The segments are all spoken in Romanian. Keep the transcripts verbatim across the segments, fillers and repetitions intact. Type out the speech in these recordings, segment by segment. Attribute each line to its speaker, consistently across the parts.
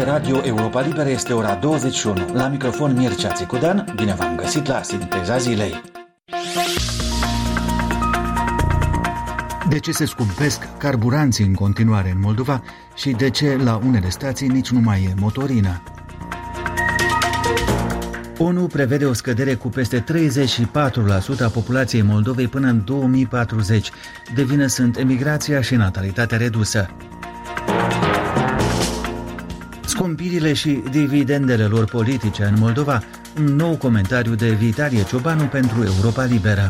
Speaker 1: Radio Europa Liberă este ora douăzeci și unu. La microfon Mircea Țicudean, bine v-am găsit la Sinteza Zilei. De ce se scumpesc carburanții în continuare în Moldova și de ce la unele stații nici nu mai e motorină? ONU prevede o scădere cu peste treizeci și patru la sută a populației Moldovei până în două mii patruzeci. De vină sunt emigrația și natalitatea redusă. Scumpirile și dividendele lor politice în Moldova, un nou comentariu de Vitalie Ciobanu pentru Europa Liberă.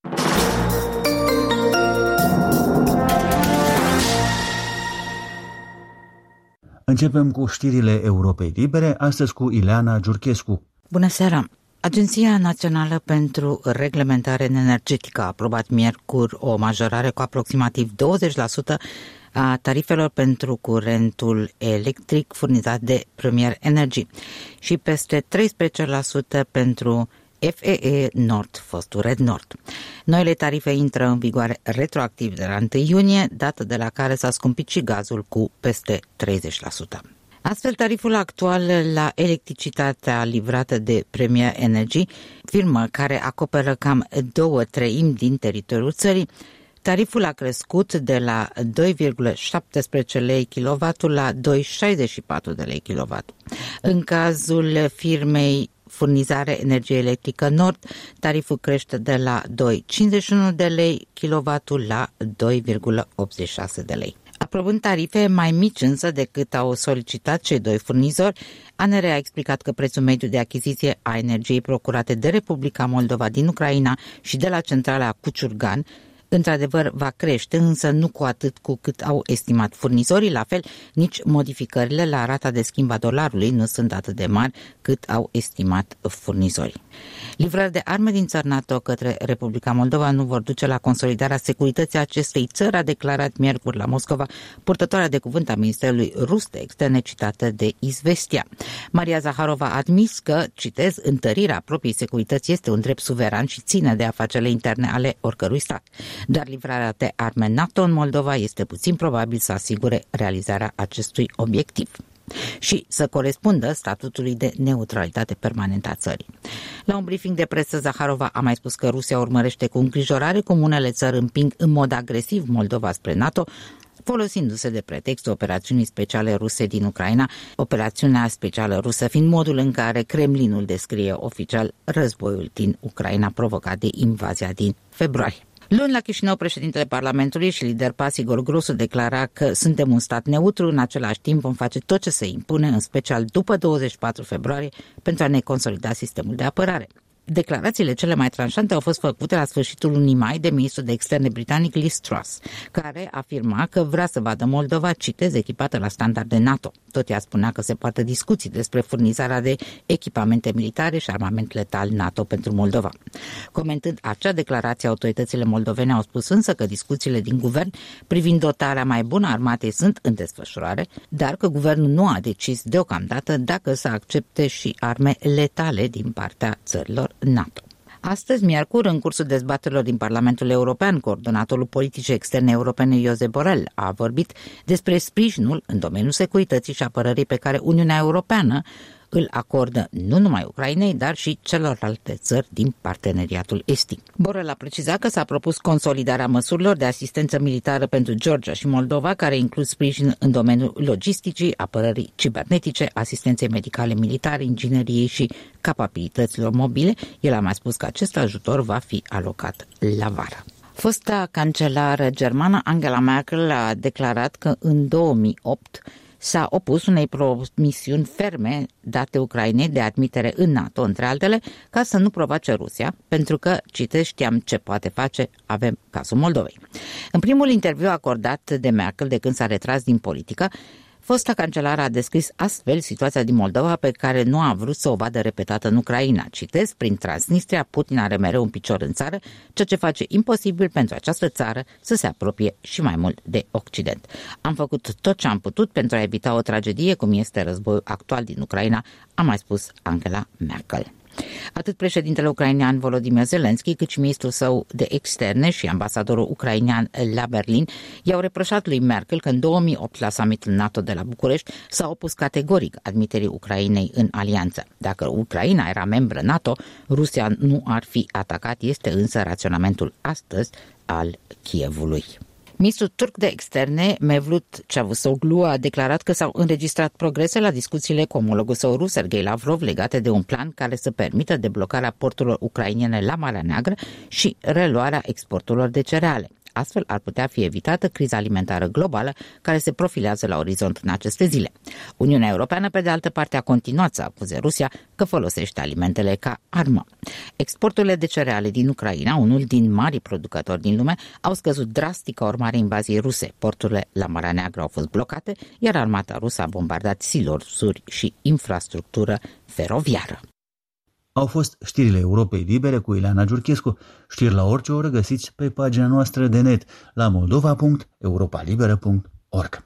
Speaker 1: Începem cu știrile Europei Libere, astăzi cu Ileana Giurchescu.
Speaker 2: Bună seara! Agenția Națională pentru Reglementare Energetică a aprobat miercuri o majorare cu aproximativ douăzeci la sută a tarifelor pentru curentul electric furnizat de Premier Energy și peste treisprezece la sută pentru F E E Nord, fostul Red Nord. Noile tarife intră în vigoare retroactiv de la întâi iunie, dată de la care s-a scumpit și gazul cu peste treizeci la sută. Astfel, tariful actual la electricitatea livrată de Premier Energy, firmă care acoperă cam două treimi din teritoriul țării, tariful a crescut de la doi virgulă șaptesprezece lei kilowattul la doi virgulă șaizeci și patru de lei kilowattul. În cazul firmei Furnizare Energie Electrică Nord, tariful crește de la doi virgulă cincizeci și unu de lei kilowattul la doi virgulă optzeci și șase de lei. Aprobând tarife mai mici însă decât au solicitat cei doi furnizori, A N R a explicat că prețul mediu de achiziție a energiei procurate de Republica Moldova din Ucraina și de la centrala Cuciurgan într-adevăr va crește, însă nu cu atât cu cât au estimat furnizorii, la fel nici modificările la rata de schimb a dolarului nu sunt atât de mari cât au estimat furnizorii. Livrări de arme din țări NATO către Republica Moldova nu vor duce la consolidarea securității acestei țări, a declarat miercuri la Moscova purtătoarea de cuvânt a Ministerului Rus de Externe citată de Izvestia. Maria Zaharova a admis că, citez, întărirea propriei securități este un drept suveran și ține de afacerile interne ale oricărui stat. Dar livrarea de arme NATO în Moldova este puțin probabil să asigure realizarea acestui obiectiv și să corespundă statutului de neutralitate permanentă a țării. La un briefing de presă, Zaharova a mai spus că Rusia urmărește cu îngrijorare cum unele țări împing în mod agresiv Moldova spre NATO, folosindu-se de pretextul operațiunii speciale ruse din Ucraina, operațiunea specială rusă fiind modul în care Kremlinul descrie oficial războiul din Ucraina provocat de invazia din februarie. Luni la Chișinău, președintele Parlamentului și lider PAS Igor Grosu declara că suntem un stat neutru, în același timp vom face tot ce se impune, în special după douăzeci și patru februarie, pentru a ne consolida sistemul de apărare. Declarațiile cele mai tranșante au fost făcute la sfârșitul lunii mai de ministrul de externe britanic Liz Truss, care afirma că vrea să vadă Moldova, citez, echipată la standarde NATO. Tot ea spunea că se poate discuții despre furnizarea de echipamente militare și armament letal NATO pentru Moldova. Comentând acea declarație, autoritățile moldovene au spus însă că discuțiile din guvern privind dotarea mai bună a armatei sunt în desfășurare, dar că guvernul nu a decis deocamdată dacă să accepte și arme letale din partea țărilor NATO. Astăzi, miercuri, în cursul dezbaterilor din Parlamentul European, coordonatorul politicii externe europene Josep Borrell a vorbit despre sprijinul în domeniul securității și apărării pe care Uniunea Europeană îl acordă nu numai Ucrainei, dar și celorlalte țări din parteneriatul estic. Borrell a precizat că s-a propus consolidarea măsurilor de asistență militară pentru Georgia și Moldova, care includ sprijin în domeniul logisticii, apărării cibernetice, asistenței medicale militare, ingineriei și capabilităților mobile. El a mai spus că acest ajutor va fi alocat la vară. Fosta cancelară germană Angela Merkel a declarat că în două mii opt s-a opus unei promisiuni ferme date Ucrainei de admitere în NATO, între altele, ca să nu provoace Rusia, pentru că, citez, știam ce poate face, avem cazul Moldovei. În primul interviu acordat de Merkel de când s-a retras din politică, fosta cancelară a descris astfel situația din Moldova pe care nu a vrut să o vadă repetată în Ucraina. Citez, prin Transnistria, Putin are mereu un picior în țară, ceea ce face imposibil pentru această țară să se apropie și mai mult de Occident. Am făcut tot ce am putut pentru a evita o tragedie cum este războiul actual din Ucraina, a mai spus Angela Merkel. Atât președintele ucrainean Volodymyr Zelensky, cât și ministrul său de externe și ambasadorul ucrainean la Berlin i-au reproșat lui Merkel că în două mii opt la summitul NATO de la București s-a opus categoric admiterii Ucrainei în alianță. Dacă Ucraina era membră NATO, Rusia nu ar fi atacat, este însă raționamentul astăzi al Kievului. Ministrul turc de externe, Mevlut Cavusoglu, a declarat că s-au înregistrat progrese la discuțiile cu omologul său rus, Sergei Lavrov, legate de un plan care să permită deblocarea porturilor ucrainene la Marea Neagră și reluarea exporturilor de cereale. Astfel ar putea fi evitată criza alimentară globală care se profilează la orizont în aceste zile. Uniunea Europeană, pe de altă parte, a continuat să acuze Rusia că folosește alimentele ca armă. Exporturile de cereale din Ucraina, unul din marii producători din lume, au scăzut drastic ca urmare invaziei ruse. Porturile la Marea Neagră au fost blocate, iar armata rusă a bombardat silosuri și infrastructură feroviară.
Speaker 1: Au fost știrile Europei Libere cu Ileana Giurchescu. Știri la orice oră găsiți pe pagina noastră de net la moldova punct europa liberă punct org.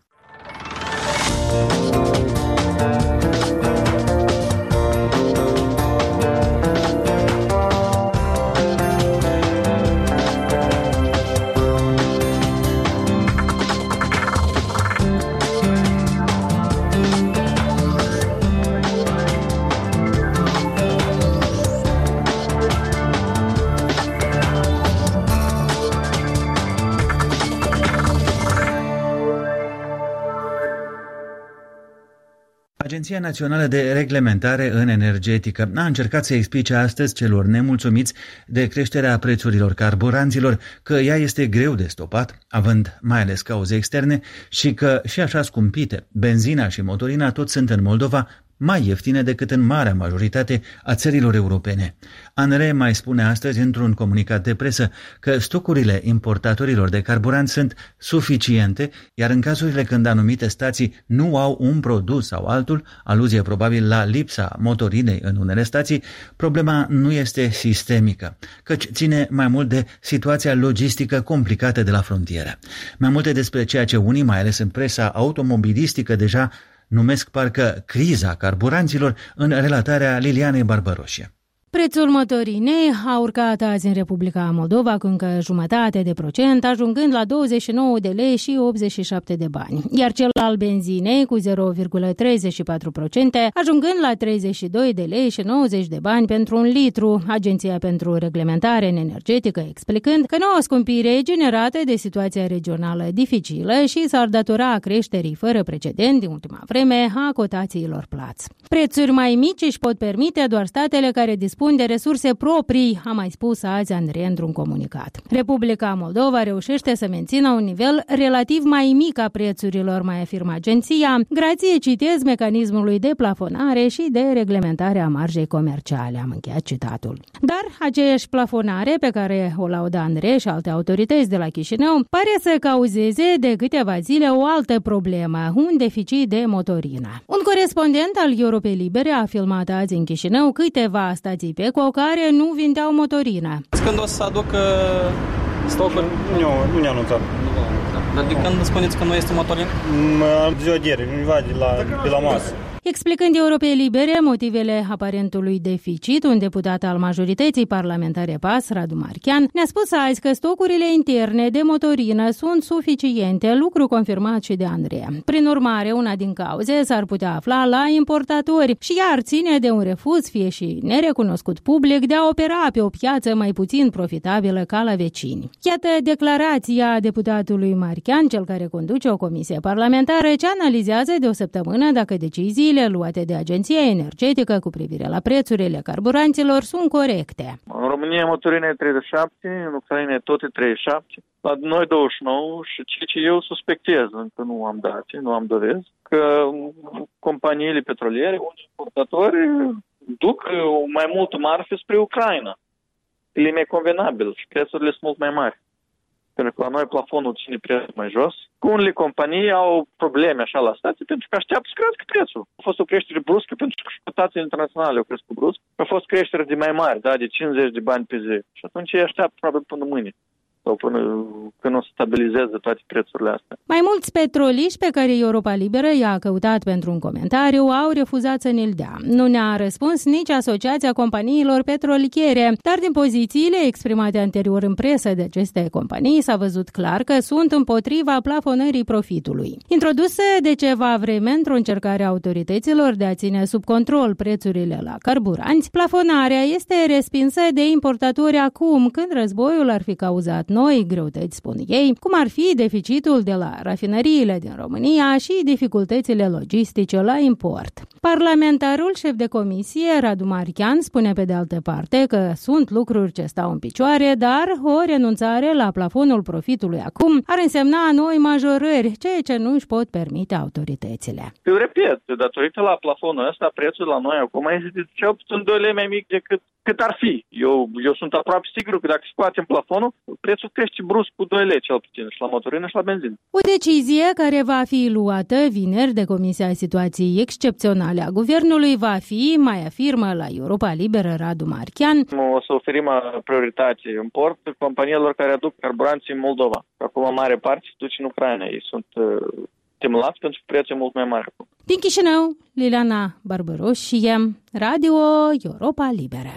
Speaker 1: Agenția Națională de Reglementare în Energetică a încercat să explice astăzi celor nemulțumiți de creșterea prețurilor carburanților că ea este greu de stopat, având mai ales cauze externe, și că și așa scumpite, benzina și motorina tot sunt în Moldova mai ieftine decât în marea majoritate a țărilor europene. ANRE mai spune astăzi într-un comunicat de presă că stocurile importatorilor de carburant sunt suficiente, iar în cazurile când anumite stații nu au un produs sau altul, aluzie probabil la lipsa motorinei în unele stații, problema nu este sistemică, căci ține mai mult de situația logistică complicată de la frontieră. Mai multe despre ceea ce unii, mai ales în presa automobilistică, deja numesc parcă criza carburanților în relatarea Lilianei Barbaroșie.
Speaker 3: Prețul motorinei a urcat azi în Republica Moldova cu încă jumătate de procent, ajungând la douăzeci și nouă de lei și optzeci și șapte de bani, iar cel al benzinei cu zero virgulă treizeci și patru la sută, ajungând la treizeci și doi de lei și nouăzeci de bani pentru un litru, Agenția pentru Reglementare în Energetică explicând că noua scumpire generată de situația regională dificilă și s-ar datora creșterii fără precedent din ultima vreme a cotațiilor plați. Prețuri mai mici își pot permite doar statele care dispun de resurse proprii, a mai spus azi ANRE într-un comunicat. Republica Moldova reușește să mențină un nivel relativ mai mic a prețurilor, mai afirmă agenția, grație, citez, mecanismului de plafonare și de reglementare a marjei comerciale. Am încheiat citatul. Dar aceeași plafonare pe care o laudă ANRE și alte autorități de la Chișinău pare să cauzeze de câteva zile o altă problemă, un deficit de motorină. Un corespondent al Europei Libere a filmat azi în Chișinău câteva stații Ipeco care nu vindeau motorină.
Speaker 4: Când o să aducă stocuri?
Speaker 5: Nu, nu ne-a anunțat.
Speaker 4: Dar de când spuneți că nu este motorină?
Speaker 5: Ziua de ieri, undeva de la, de la masă.
Speaker 3: Explicând Europei Libere motivele aparentului deficit, un deputat al majorității parlamentare P A S, Radu Marchean, ne-a spus azi că stocurile interne de motorină sunt suficiente, lucru confirmat și de ANRE. Prin urmare, una din cauze s-ar putea afla la importatori și ea ar ține de un refuz, fie și nerecunoscut public, de a opera pe o piață mai puțin profitabilă ca la vecini. Iată declarația deputatului Marchean, cel care conduce o comisie parlamentară ce analizează de o săptămână dacă deciziile luate de Agenția Energetică cu privire la prețurile carburanților sunt corecte.
Speaker 6: În România motorina e treizeci și șapte, în Ucraina e tot e treizeci și șapte, la noi douăzeci și nouă și ceea ce eu suspectez, încă nu am date, nu am dovezi, că companiile petroliere, unii importatori duc mai mult marfă spre Ucraina. E mai convenabil și prețurile sunt mult mai mari. Pentru că la noi plafonul ține prețul mai jos. Unele companii au probleme așa la stații pentru că așteaptă să crească prețul. A fost o creștere bruscă pentru că cotațiile internaționale au crescut brusc. A fost creștere de mai mari, da, de cincizeci de bani pe zi. Și atunci ei așteaptă probabil până mâine. sau până când o să stabilizeze toate prețurile astea.
Speaker 3: Mai mulți petroliști pe care Europa Liberă i-a căutat pentru un comentariu au refuzat să ne-l dea. Nu ne-a răspuns nici Asociația Companiilor Petroliere, dar din pozițiile exprimate anterior în presă de aceste companii s-a văzut clar că sunt împotriva plafonării profitului. Introduse de ceva vreme într-o încercare a autorităților de a ține sub control prețurile la carburanți, plafonarea este respinsă de importatori acum, când războiul ar fi cauzat noi greutăți, spun ei, cum ar fi deficitul de la rafinăriile din România și dificultățile logistice la import. Parlamentarul șef de comisie, Radu Marchian, spune pe de altă parte că sunt lucruri ce stau în picioare, dar o renunțare la plafonul profitului acum ar însemna noi majorări, ceea ce nu își pot permite autoritățile.
Speaker 6: Eu repet, datorită la plafonul ăsta, prețul la noi acum este de cel puțin doi lei mai mic decât cât ar fi. Eu, eu sunt aproape sigur că dacă scoatem plafonul, prețul crește brusc cu doi lei cel puțin, și la motorină și la benzină.
Speaker 3: O decizie care va fi luată vineri de Comisia Situației Excepționale a Guvernului va fi, mai afirmă la Europa Liberă Radu Marchian,
Speaker 6: o să oferim prioritate import companiilor care aduc carburanți în Moldova. Acum, mare parte se duce în Ucraina. Ei sunt uh, stimulați pentru prețuri mult mai mari.
Speaker 3: Din Chișinău, Liliana Barbaroșie, Radio Europa Liberă.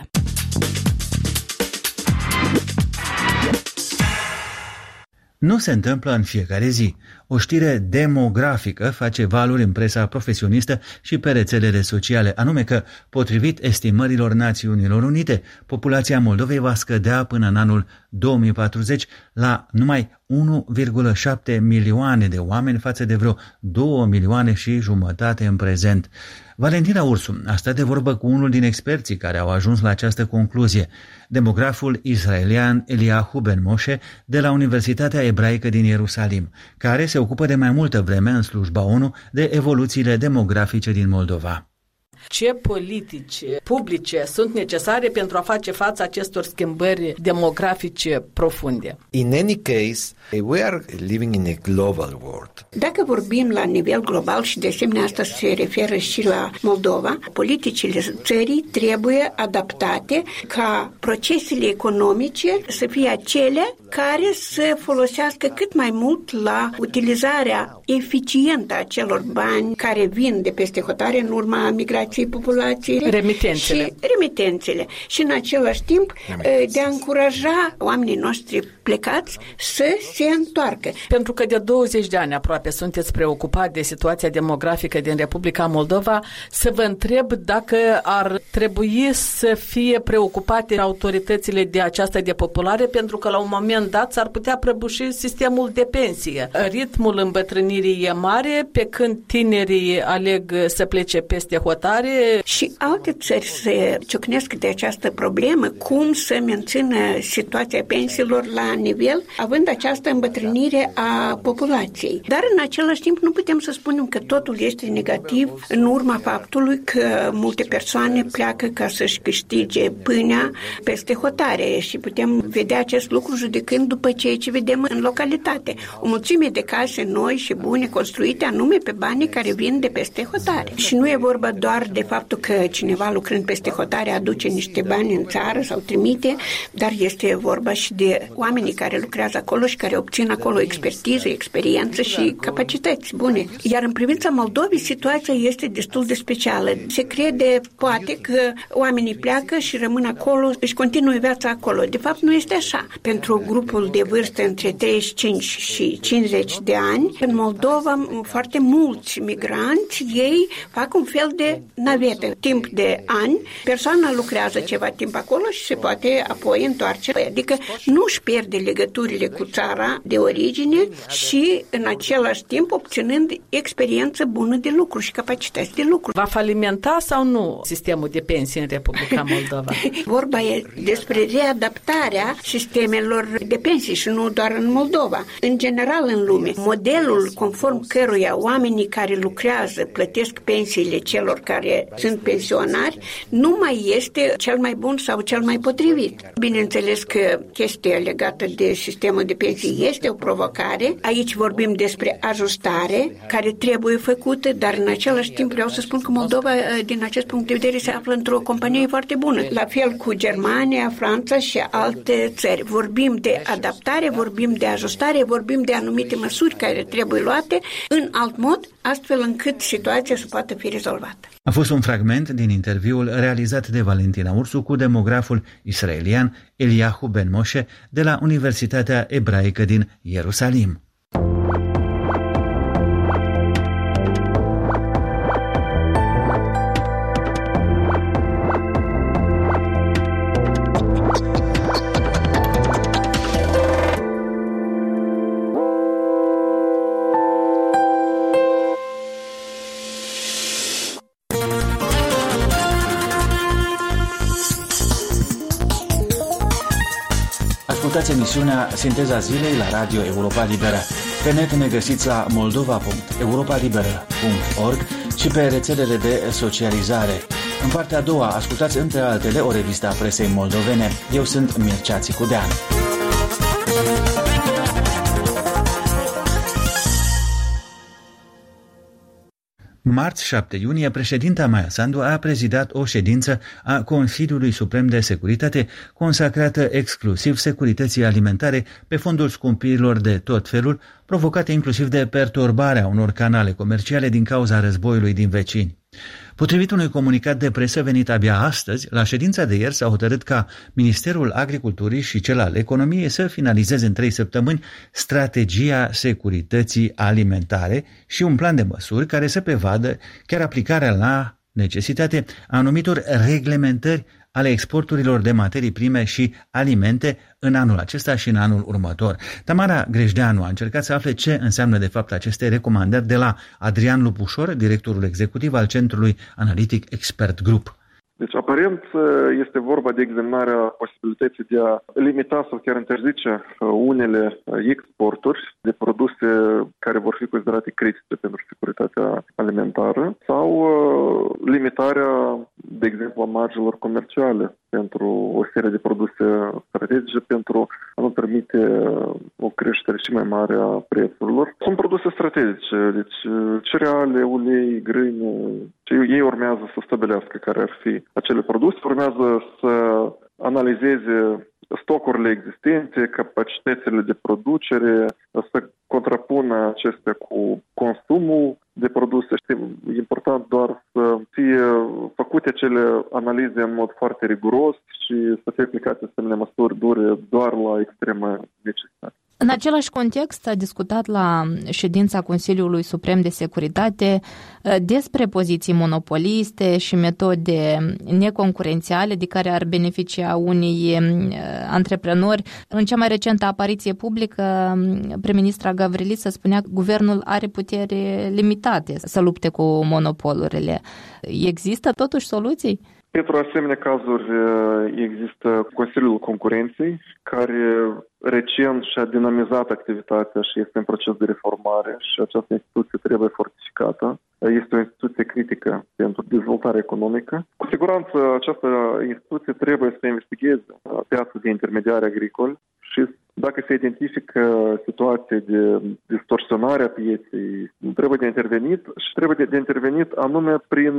Speaker 1: Nu se întâmplă în fiecare zi. O știre demografică face valuri în presa profesionistă și pe rețelele sociale, anume că, potrivit estimărilor Națiunilor Unite, populația Moldovei va scădea până în anul două mii patruzeci la numai unu virgulă șapte milioane de oameni față de vreo două milioane și jumătate în prezent. Valentina Ursu a stat de vorbă cu unul din experții care au ajuns la această concluzie, demograful israelian Eliahu Ben Moshe de la Universitatea Ebraică din Ierusalim, care se ocupă de mai multă vreme în slujba O N U de evoluțiile demografice din Moldova.
Speaker 7: Ce politici publice sunt necesare pentru a face față acestor schimbări demografice profunde?
Speaker 8: In any case, we are living in a global world.
Speaker 9: Dacă vorbim la nivel global și de asemenea asta se referă și la Moldova, politicile țării trebuie adaptate ca procesele economice să fie acele care să folosească cât mai mult la utilizarea eficientă a celor bani care vin de peste hotare în urma migrației populației.
Speaker 7: Remitențele.
Speaker 9: Și remitențele. Și în același timp de a încuraja oamenii noștri plecați să se întoarcă.
Speaker 7: Pentru că de douăzeci de ani aproape sunteți preocupat de situația demografică din Republica Moldova, să vă întreb dacă ar trebui să fie preocupate autoritățile de această depopulare, pentru că la un moment dat s-ar putea prăbuși sistemul de pensie. Ritmul îmbătrânirii e mare, pe când tinerii aleg să plece peste hotare.
Speaker 9: Și alte țări se ciocnesc de această problemă, cum să mențină situația pensiilor la nivel, având această îmbătrânire a populației. Dar în același timp nu putem să spunem că totul este negativ în urma faptului că multe persoane pleacă ca să-și câștige pâinea peste hotare și putem vedea acest lucru judecând după ceea ce vedem în localitate. O mulțime de case noi și bune construite anume pe banii care vin de peste hotare. Și nu e vorba doar de faptul că cineva lucrând peste hotare aduce niște bani în țară sau trimite, dar este vorba și de oamenii care lucrează acolo și care obțin acolo expertiză, experiență și capacități bune. Iar în privința Moldovei, situația este destul de specială. Se crede, poate, că oamenii pleacă și rămân acolo, își continuă viața acolo. De fapt, nu este așa. Pentru grupul de vârstă între treizeci și cinci și cincizeci de ani, în Moldova, foarte mulți migranți, ei fac un fel de navetă. Timp de ani, persoana lucrează ceva timp acolo și se poate apoi întoarce. Adică nu își pierde legăturile cu țara de origine și în același timp obținând experiență bună de lucru și capacități de lucru.
Speaker 7: Va falimenta sau nu sistemul de pensii în Republica Moldova?
Speaker 9: Vorba e despre readaptarea sistemelor de pensii și nu doar în Moldova. În general în lume, modelul conform căruia oamenii care lucrează plătesc pensiile celor care care sunt pensionari nu mai este cel mai bun sau cel mai potrivit. Bineînțeles că chestia legată de sistemul de pensii este o provocare. Aici vorbim despre ajustare care trebuie făcută, dar în același timp vreau să spun că Moldova, din acest punct de vedere, se află într-o companie foarte bună. La fel cu Germania, Franța și alte țări. Vorbim de adaptare, vorbim de ajustare, vorbim de anumite măsuri care trebuie luate în alt mod, astfel încât situația să poată fi rezolvată.
Speaker 1: A fost un fragment din interviul realizat de Valentina Ursu cu demograful israelian Eliahu Ben Moshe de la Universitatea Ebraică din Ierusalim. Ascultați emisiunea Sinteza Zilei la Radio Europa Liberă. Pe net ne găsiți la moldova punct europa liberă punct org și pe rețelele de socializare. În partea a doua ascultați între altele o revistă a presei moldovene. Eu sunt Mircea Țicudean. Marți șapte iunie, președinta Maia Sandu a prezidat o ședință a Consiliului Suprem de Securitate consacrată exclusiv securității alimentare pe fondul scumpirilor de tot felul, provocate inclusiv de perturbarea unor canale comerciale din cauza războiului din vecini. Potrivit unui comunicat de presă venit abia astăzi, la ședința de ieri s-a hotărât ca Ministerul Agriculturii și cel al Economiei să finalizeze în trei săptămâni strategia securității alimentare și un plan de măsuri care să prevadă chiar aplicarea la necesitate a anumitor reglementări ale exporturilor de materii prime și alimente în anul acesta și în anul următor. Tamara Grejdeanu a încercat să afle ce înseamnă de fapt aceste recomandări de la Adrian Lupușor, directorul executiv al Centrului Analitic Expert Group.
Speaker 10: Deci, aparent, este vorba de examinarea posibilității de a limita sau chiar interzice unele exporturi de produse care vor fi considerate critice pentru securitatea alimentară sau limitarea, de exemplu, a marjelor comerciale pentru o serie de produse strategice pentru a nu permite o creștere și mai mare a prețurilor. Sunt produse strategice, deci cereale, ulei, grâne, ei urmează să stabilească care ar fi acele produse, urmează să analizeze stocurile existente, capacitățile de producere, să contrapună acestea cu consumul de produse. E important doar să fie făcute acele analize în mod foarte riguros și să fie aplicate asemenea măsuri dure doar la extremă necesitate.
Speaker 11: În același context a discutat la ședința Consiliului Suprem de Securitate despre poziții monopoliste și metode neconcurențiale de care ar beneficia unii antreprenori. În cea mai recentă apariție publică, prim-ministra Gavrilița spunea că guvernul are putere limitate să lupte cu monopolurile. Există totuși soluții?
Speaker 10: Pentru asemenea cazuri există Consiliul Concurenței, care recent și-a dinamizat activitatea și este în proces de reformare și această instituție trebuie fortificată. Este o instituție critică pentru dezvoltarea economică. Cu siguranță această instituție trebuie să investigheze piața de intermediari agricoli și dacă se identifică situații de distorsionare a pieței, trebuie de intervenit și trebuie de intervenit anume prin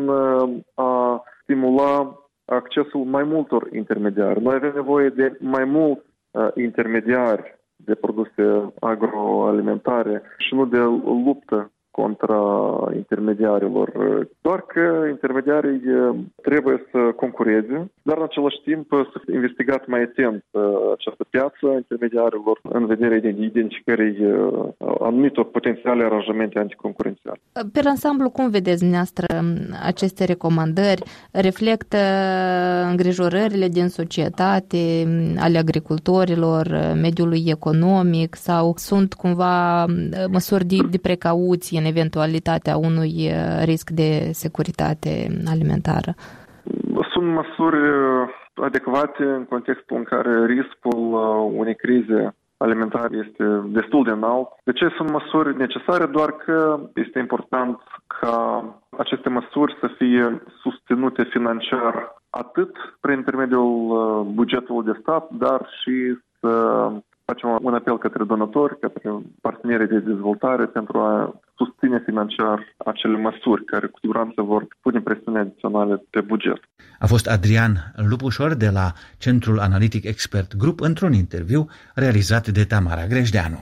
Speaker 10: a stimula accesul mai multor intermediari. Noi avem nevoie de mai mulți uh, intermediari de produse agroalimentare și nu de luptă contra intermediarilor. Doar că intermediarii trebuie să concureze, dar în același timp să fie investigat mai atent această piață a intermediarilor în vederea identificării anumitor potențiale aranjamente anticoncurențiale.
Speaker 11: Pe ansamblu, cum vedeți dumneavoastră aceste recomandări? Reflectă îngrijorările din societate, ale agricultorilor, mediului economic sau sunt cumva măsuri de, de precauție în eventualitatea unui risc de securitate alimentară?
Speaker 10: Sunt măsuri adecvate în contextul în care riscul unei crize alimentar este destul de înalt. De ce sunt măsuri necesare? Doar că este important ca aceste măsuri să fie susținute financiar atât prin intermediul bugetului de stat, dar și să facem un apel către donatori, către partenerii de dezvoltare pentru a susține financiar acele măsuri care cu siguranță vor pune presiune adiționale pe buget.
Speaker 1: A fost Adrian Lupușor de la Centrul Analitic Expert Group într-un interviu realizat de Tamara Grejdeanu.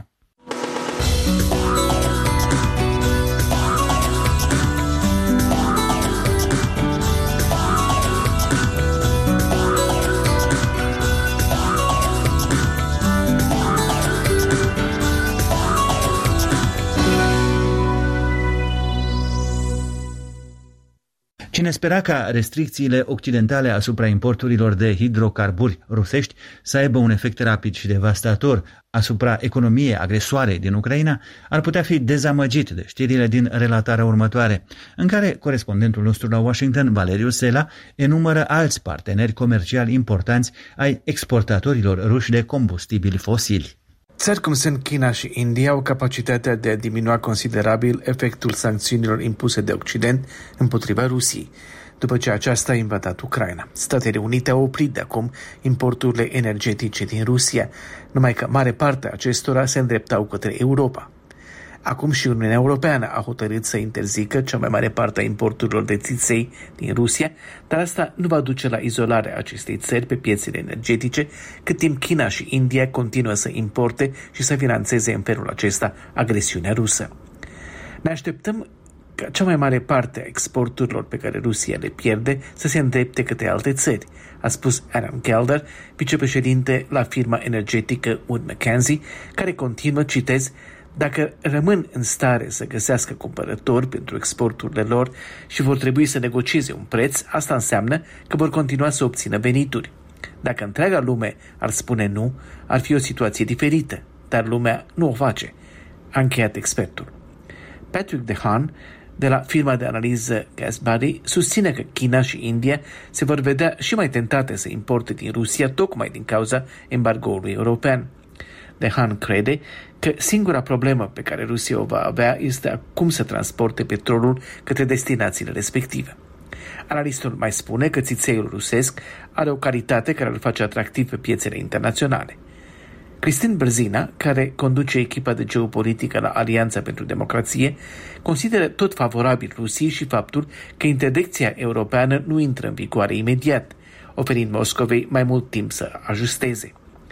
Speaker 1: Cine spera ca restricțiile occidentale asupra importurilor de hidrocarburi rusești să aibă un efect rapid și devastator asupra economiei agresoare din Ucraina, ar putea fi dezamăgit de știrile din relatarea următoare, în care corespondentul nostru la Washington, Valeriu Sela, enumără alți parteneri comerciali importanți ai exportatorilor ruși de combustibili fosili.
Speaker 12: Țări cum sunt China și India au capacitatea de a diminua considerabil efectul sancțiunilor impuse de Occident împotriva Rusiei, după ce aceasta a invadat Ucraina. Statele Unite au oprit de acum importurile energetice din Rusia, numai că mare parte a acestora se îndreptau către Europa. Acum și Uniunea Europeană a hotărât să interzică cea mai mare parte a importurilor de țiței din Rusia, dar asta nu va duce la izolarea acestei țări pe piețele energetice, cât timp China și India continuă să importe și să financeze în felul acesta agresiunea rusă. Ne așteptăm ca cea mai mare parte a exporturilor pe care Rusia le pierde să se îndrepte către alte țări, a spus Adam Gelder, vicepreședinte la firma energetică Wood Mackenzie, care continuă, citez, dacă rămân în stare să găsească cumpărători pentru exporturile lor și vor trebui să negocieze un preț, asta înseamnă că vor continua să obțină venituri. Dacă întreaga lume ar spune nu, ar fi o situație diferită, dar lumea nu o face, a încheiat expertul. Patrick DeHaan, de la firma de analiză GasBuddy, susține că China și India se vor vedea și mai tentate să importe din Rusia tocmai din cauza embargoului european. DeHaan crede că singura problemă pe care Rusia o va avea este cum să transporte petrolul către destinațiile respective. Analistul mai spune că țițeiul rusesc are o calitate care îl face atractiv pe piețele internaționale. Cristin Brzina, care conduce echipa de geopolitică la Alianța pentru Democrație, consideră tot favorabil Rusiei și faptul că interdicția europeană nu intră în vigoare imediat, oferind Moscovei mai mult timp să ajusteze.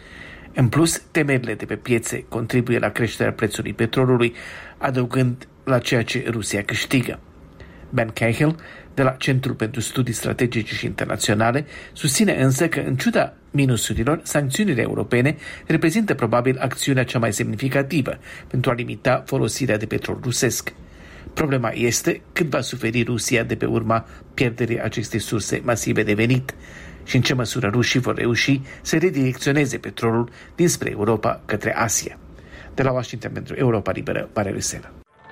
Speaker 12: În plus, temerile de pe piețe contribuie la creșterea prețului petrolului, adăugând la ceea ce Rusia câștigă. Ben Cahill, de la Centrul pentru Studii Strategice și Internaționale, susține însă că, în ciuda minusurilor, sancțiunile europene reprezintă probabil acțiunea cea mai semnificativă pentru a limita folosirea de petrol rusesc. Problema este cât va suferi Rusia de pe urma pierderii acestei surse masive de venit și în ce măsură rușii vor reuși să redirecționeze petrolul dinspre Europa către Asia. De la Washington pentru Europa Liberă, Valeriu Sela.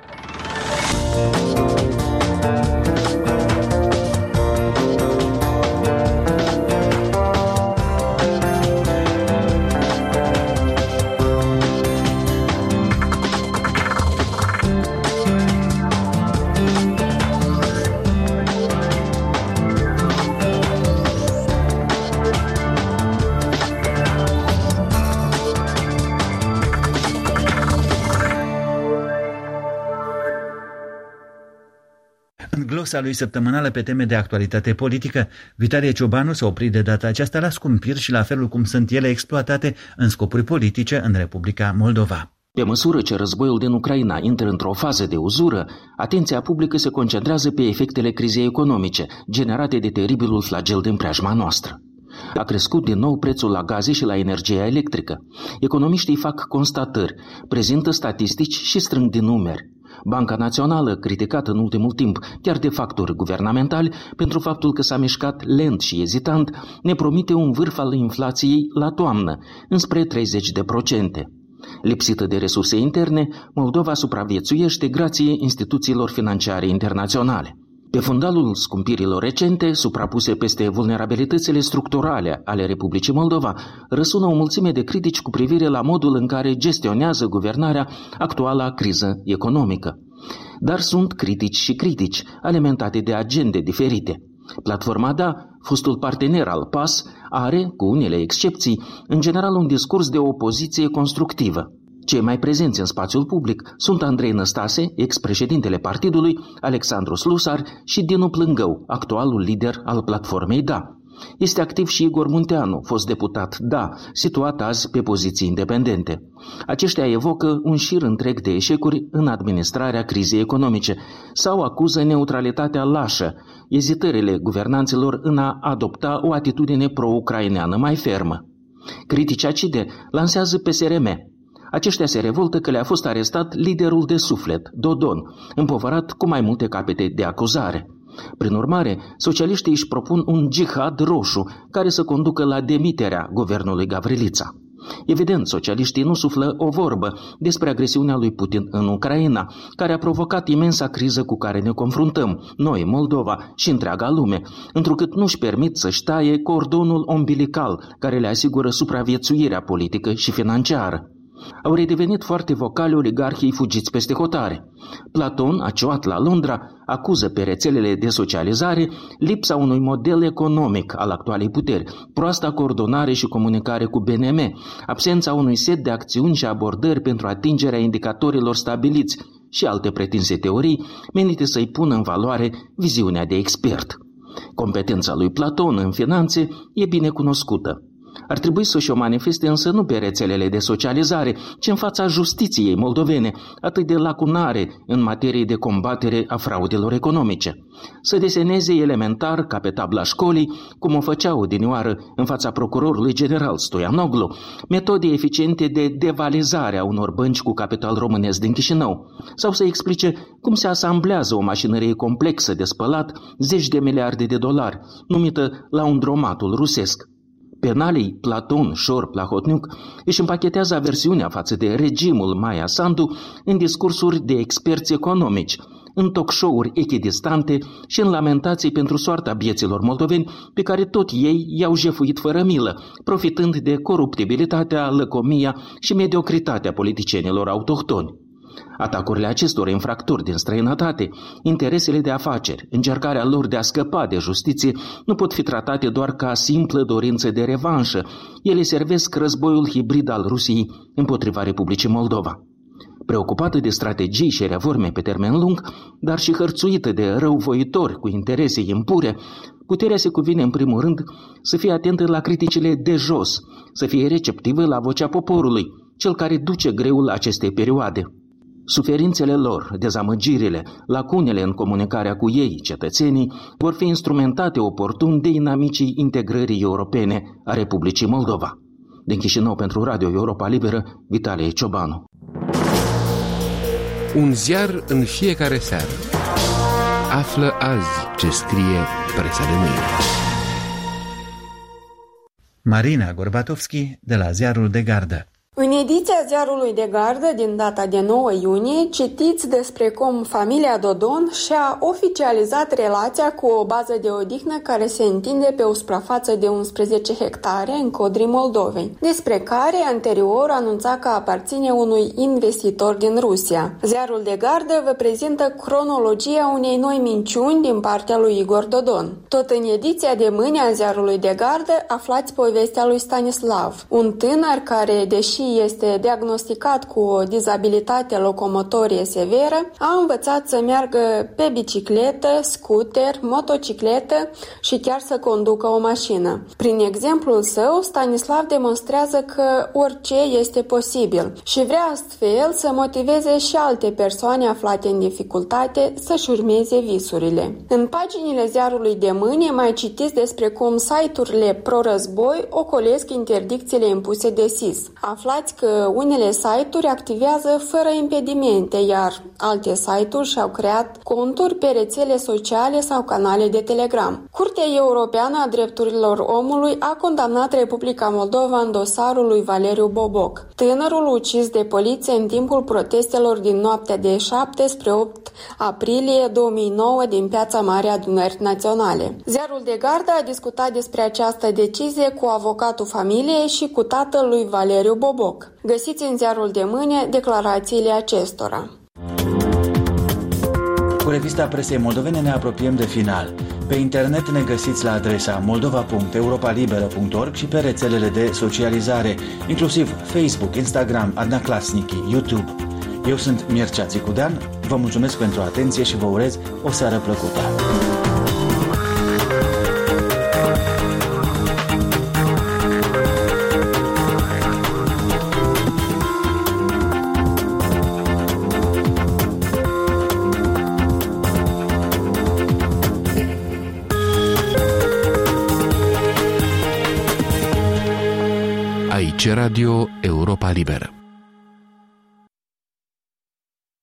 Speaker 1: Glosa lui săptămânală pe teme de actualitate politică, Vitalie Ciobanu s-a oprit de data aceasta la scumpiri și la felul cum sunt ele exploatate în scopuri politice în Republica Moldova.
Speaker 13: Pe măsură ce războiul din Ucraina intră într-o fază de uzură, atenția publică se concentrează pe efectele crizei economice generate de teribilul flagel din preajma noastră. A crescut din nou prețul la gaze și la energia electrică. Economiștii fac constatări, prezintă statistici și strâng din numeri. Banca Națională, criticată în ultimul timp chiar de factori guvernamentali pentru faptul că s-a mișcat lent și ezitant, ne promite un vârf al inflației la toamnă, înspre treizeci de procente. Lipsită de resurse interne, Moldova supraviețuiește grație instituțiilor financiare internaționale. Pe fundalul scumpirilor recente, suprapuse peste vulnerabilitățile structurale ale Republicii Moldova, răsună o mulțime de critici cu privire la modul în care gestionează guvernarea actuala criză economică. Dar sunt critici și critici, alimentate de agende diferite. Platforma Da, fostul partener al P A S, are, cu unele excepții, în general un discurs de opoziție constructivă. Cei mai prezenți în spațiul public sunt Andrei Năstase, ex-președintele partidului, Alexandru Slusar și Dinu Plângău, actualul lider al platformei Da. Este activ și Igor Munteanu, fost deputat Da, situat azi pe poziții independente. Aceștia evocă un șir întreg de eșecuri în administrarea crizei economice sau acuză neutralitatea lașă, ezitările guvernanților în a adopta o atitudine pro-ucraineană mai fermă. Critici acide lansează P S R M. Aceștia se revoltă că le-a fost arestat liderul de suflet, Dodon, împovărat cu mai multe capete de acuzare. Prin urmare, socialiștii își propun un jihad roșu care să conducă la demiterea guvernului Gavrilița. Evident, socialiștii nu suflă o vorbă despre agresiunea lui Putin în Ucraina, care a provocat imensa criză cu care ne confruntăm, noi, Moldova și întreaga lume, întrucât nu-și permit să-și taie cordonul umbilical care le asigură supraviețuirea politică și financiară. Au redevenit foarte vocali oligarhii fugiți peste hotare. Platon, acioat la Londra, acuză pe rețelele de socializare lipsa unui model economic al actualei puteri, proasta coordonare și comunicare cu B N M, absența unui set de acțiuni și abordări pentru atingerea indicatorilor stabiliți și alte pretinse teorii menite să-i pună în valoare viziunea de expert. Competența lui Platon în finanțe e bine cunoscută. Ar trebui să și-o manifeste însă nu pe rețelele de socializare, ci în fața justiției moldovene, atât de lacunare în materie de combatere a fraudelor economice. Să deseneze elementar, ca pe tabla școlii, cum o făcea odinioară în fața procurorului general Stoianoglu, metode eficiente de devalizare a unor bănci cu capital românesc din Chișinău, sau să explice cum se asamblează o mașinărie complexă de spălat zeci de miliarde de dolari, numită laundromatul rusesc. Penalii Platon, Șor, Plahotniuc își împachetează aversiunea față de regimul Maia Sandu în discursuri de experți economici, în talk show-uri echidistante și în lamentații pentru soarta bieților moldoveni pe care tot ei i-au jefuit fără milă, profitând de coruptibilitatea, lăcomia și mediocritatea politicienilor autohtoni. Atacurile acestor infractori din străinătate, interesele de afaceri, încercarea lor de a scăpa de justiție nu pot fi tratate doar ca simplă dorință de revanșă. Ele servesc războiul hibrid al Rusiei împotriva Republicii Moldova. Preocupată de strategii și reforme pe termen lung, dar și hărțuită de răuvoitori cu interese impure, puterea se cuvine în primul rând să fie atentă la criticile de jos, să fie receptivă la vocea poporului, cel care duce greul acestei perioade. Suferințele lor, dezamăgirile, lacunele în comunicarea cu ei, cetățenii, vor fi instrumentate oportun de inamicii integrării europene a Republicii Moldova. Din Chișinău pentru Radio Europa Liberă, Vitalie Ciobanu.
Speaker 14: Un ziar în fiecare seară. Află azi ce scrie presa de mâine.
Speaker 1: Marina Gorbatovski de la Ziarul de Gardă.
Speaker 15: În ediția Ziarului de Gardă din data de nouă iunie citiți despre cum familia Dodon și-a oficializat relația cu o bază de odihnă care se întinde pe o suprafață de unsprezece hectare în Codrii Moldovei, despre care anterior anunța că aparține unui investitor din Rusia. Ziarul de Gardă vă prezintă cronologia unei noi minciuni din partea lui Igor Dodon. Tot în ediția de mâine a Ziarului de Gardă aflați povestea lui Stanislav, un tânăr care, deși este diagnosticat cu o dizabilitate locomotorie severă, a învățat să meargă pe bicicletă, scooter, motocicletă și chiar să conducă o mașină. Prin exemplul său, Stanislav demonstrează că orice este posibil și vrea astfel să motiveze și alte persoane aflate în dificultate să-și urmeze visurile. În paginile Ziarului de mâine mai citiți despre cum site-urile pro-război ocolesc interdicțiile impuse de S I S. Aflați că unele site-uri activează fără impedimente, iar alte site-uri și-au creat conturi pe rețele sociale sau canale de Telegram. Curtea Europeană a Drepturilor Omului a condamnat Republica Moldova în dosarul lui Valeriu Boboc, tânărul ucis de poliție în timpul protestelor din noaptea de șapte spre opt aprilie două mii nouă din Piața Mare Adunări Naționale. Ziarul de Gardă a discutat despre această decizie cu avocatul familiei și cu tatăl lui Valeriu Boboc. Găsiți în ziarul de mâine declarațiile acestora.
Speaker 1: Cu revista Presei Moldovene ne apropiem de final. Pe internet ne găsiți la adresa moldova punct europa liberă punct org și pe rețelele de socializare, inclusiv Facebook, Instagram, Adnaclasnici, YouTube. Eu sunt Mircea Țicudean, vă mulțumesc pentru atenție și vă urez o seară plăcută.
Speaker 14: Aici Radio Europa Liberă.